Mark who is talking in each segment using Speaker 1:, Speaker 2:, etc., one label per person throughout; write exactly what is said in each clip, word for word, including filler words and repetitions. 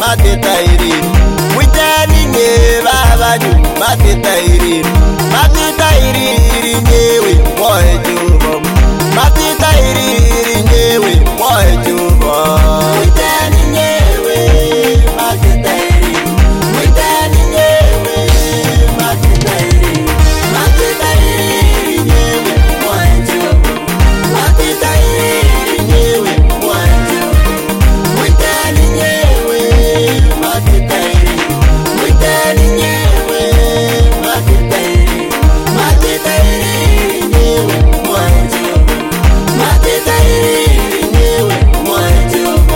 Speaker 1: mateta iri witani nye babanyu mateta iri mateta iri iri nyewe moejubo mateta iri iri nyewe moejubo witani nyewe mateta iri witani nyewe mateta iri mateta iri nyewe moejubo mateta iri nyewe moejubo witani nyewe mateta iri witani nyewe mateta iri mateta iri nyewe moejubo mateta iri nyewe moejubo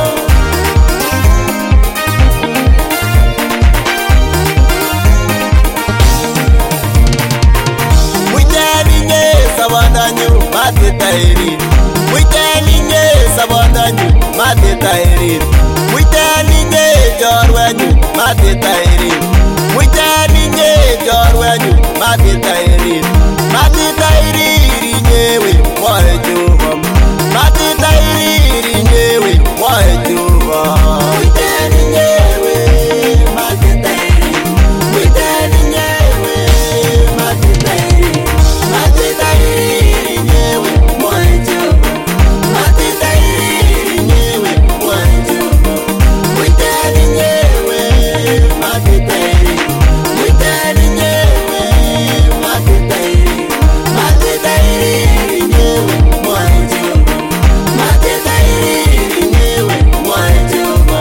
Speaker 1: witani nye sabananyu mateta iri witani nye sabananyu mateta iri witani nye jorwenyu mateta iri witani nye jorwenyu mateta iri mateta iri iri nyewe moejubo mateta iri iri nyewe moejubo witani nyewe mateta iri witani nyewe mateta iri mateta iri nyewe moejubo mateta iri nyewe moejubo witani nyewe mateta iri witani nyewe mateta iri mateta iri nyewe moejubo mateta iri nyewe moejubo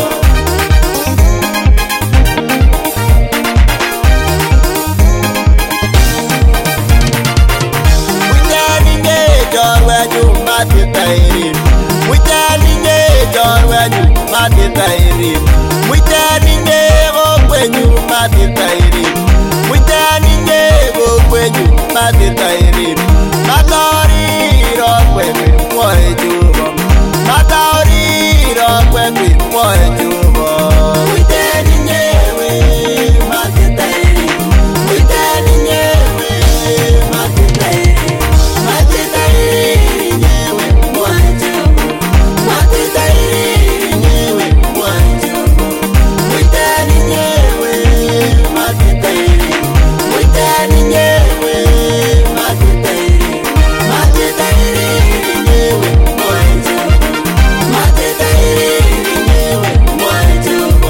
Speaker 1: witani nye jorwenyu mateta iri witani nye jorwenyu mateta iri witani nye gokwenyu mateta iri witani nye gokwenyu mateta iri matori rokwekwe moejubo matori rokwekwe moejubo witani nyewe mateta iri witani nyewe mateta iri mateta iri nyewe moejubo mateta iri nyewe moejubo witani nyewe mateta iri witani nyewe mateta iri mateta iri nyewe moejubo mateta iri nyewe moejubo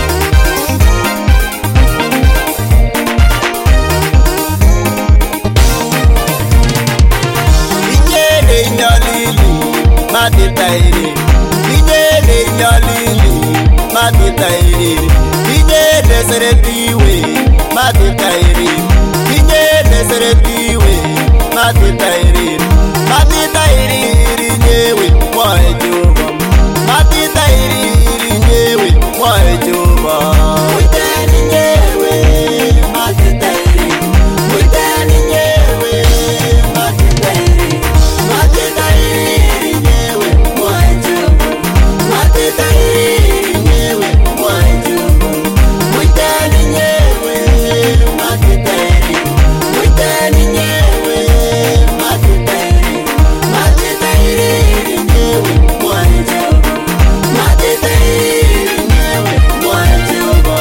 Speaker 1: inyene inyolili mateta iri inyene inyolili mateta iri inyene serepiwe mateta iri inyene serepiwe mateta iri mateta iri iri nyewe moejubo mateta iri iri nyewe moejubo witani nyewe mateta iri witani nyewe mateta iri mateta iri nyewe moejubo mateta iri nyewe moejubo witani nyewe mateta iri witani nyewe mateta iri mateta iri nyewe moejubo mateta iri nyewe moejubo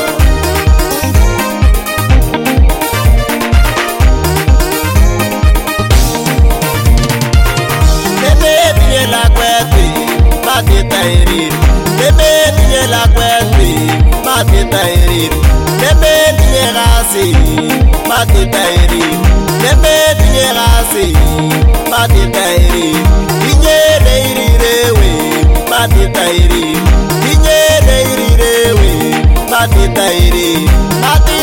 Speaker 1: Bebe binye la kwekwe mateta iri bebe binye la kwekwe mateta iri bebe binye gasi mateta iri bebe binye gasi mateta iri inyene iri rewe mateta iri inyene iri rewe mateta iri mateta